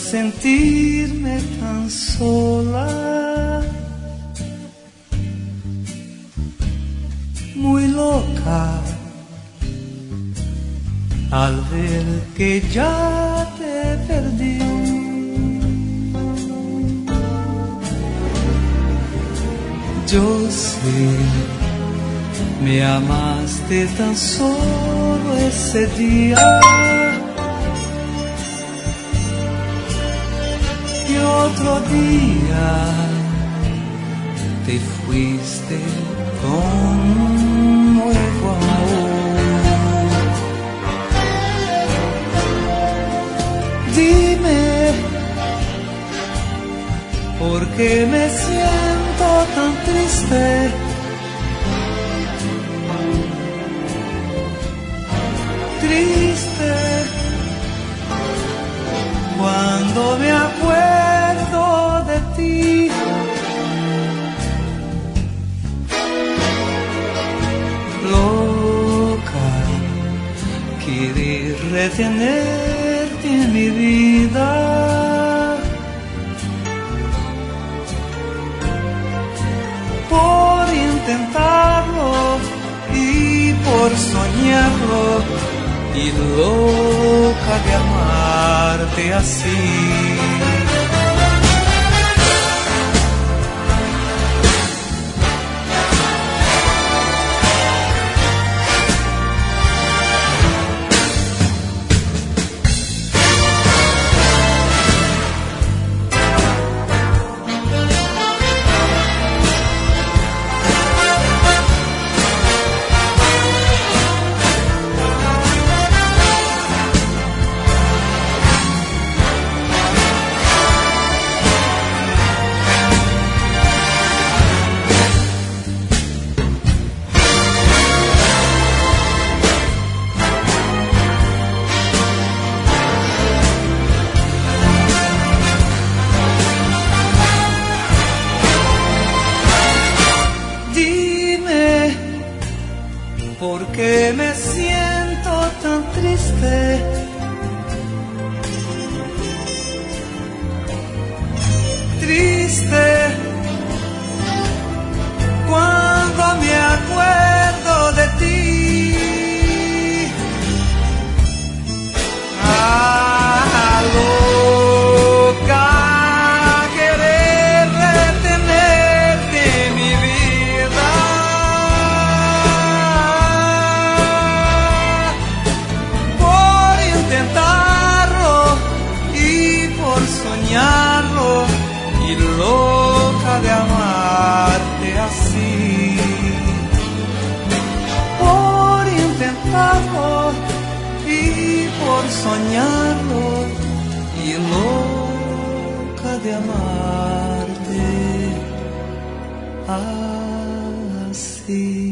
sentirme tan sola, muy loca, al ver que ya te perdí. Yo sé, me amaste tan solo ese día, y otro día te fuiste con un nuevo amor. Dime, ¿por qué me siento tan triste? Triste cuando me acuerdo de ti. Loca, querer retenerte en mi vida, por intentarlo y por soñarlo, y loca de amarte así. ¿Por qué me siento tan triste? Triste cuando me acuerdo de ti. Ah, loca, querer retenerte en mi vida, intentarlo y por soñarlo, y loca de amarte así. Por intentarlo y por soñarlo, y loca de amarte así.